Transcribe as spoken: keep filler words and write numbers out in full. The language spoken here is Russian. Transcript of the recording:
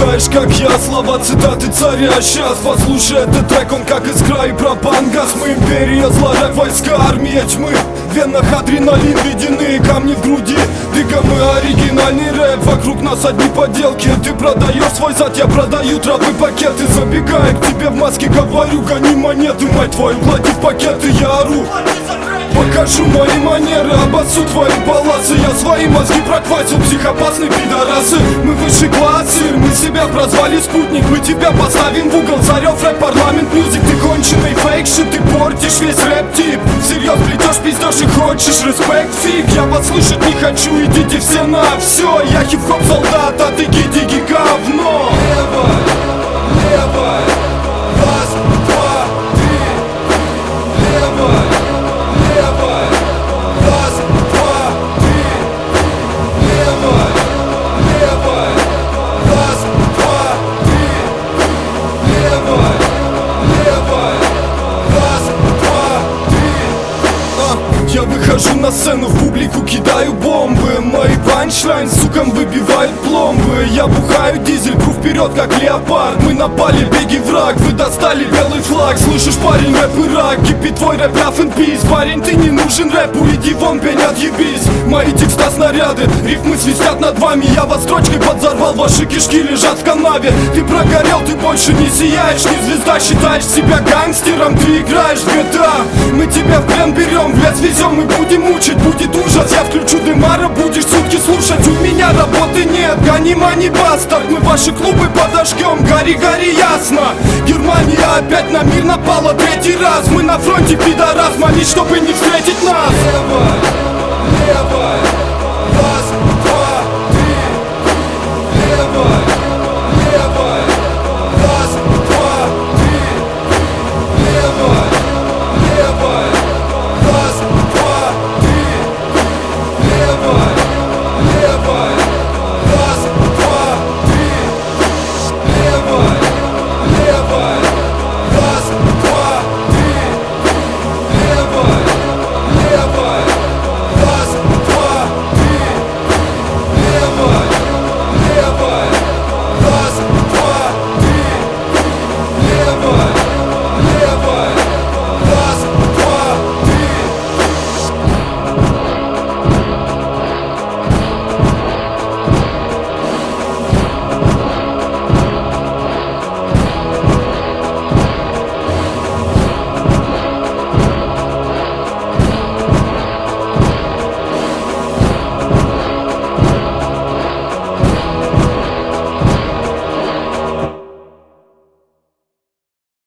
знаешь, как я, слова, цитаты царя. Сейчас послушай этот трек, он как искра и пропангаз. Мы империя зла, рэп, войска, армия тьмы. В венах адреналин, ледяные камни в груди. Дыка, мы оригинальный рэп, вокруг нас одни поделки. Ты продаешь свой зад, я продаю травы пакеты. Забегая к тебе в маске, говорю, гони монеты. Мать твою, клади в пакеты, я ору. Покажу мои манеры, обоссу твои паласы. Я свои мозги проквасил, психопасные пидорасы. Мы высший класс, сыр, мы себя прозвали спутник. Мы тебя поставим в угол, царев рэп, парламент, мюзик. Ты конченый фейк-шит, ты портишь весь рэп-тип. Всерьез плетешь, пиздешь и хочешь респект, фиг. Я вас слышать не хочу, идите все на все. Я хип-хоп солдат, а ты гиди-ги говно. Левой, левой, раз, два, три. Левой, левой, раз, два, три. Левой, левой, раз, два, три. Левой, левой, раз, два, три. Я выхожу на сцену, в публику кидаю бомбы. Мои панчлайн сукам выбивают пломбы. Я бухаю дизель, пру вперед как леопард. Мы напали, беги враг, вы достали белый флаг. Слышишь, парень, рэп и рак, кипит твой рэп, rough and peace. Парень, ты не нужен рэпу, иди вон, пень, отъебись. Мои текста снаряды, рифмы свистят над вами. Я вас строчкой подзорвал, ваши кишки лежат в канаве. Ты прогорел, ты больше не сияешь, не звезда. Считаешь себя гангстером, ты играешь в джи ти эй. Мы тебя в плен берем, в лес везем, мы будем мучить. Будет ужас, я включу дымара, будешь сутки слушать. У меня работы нет, гони мани бастард. Мы ваши клубы подожгем, гори, гори, ясно. Германия опять на мир напала третий раз. Мы на фронте, пидорас, молись, чтобы не встретить нас. Левой,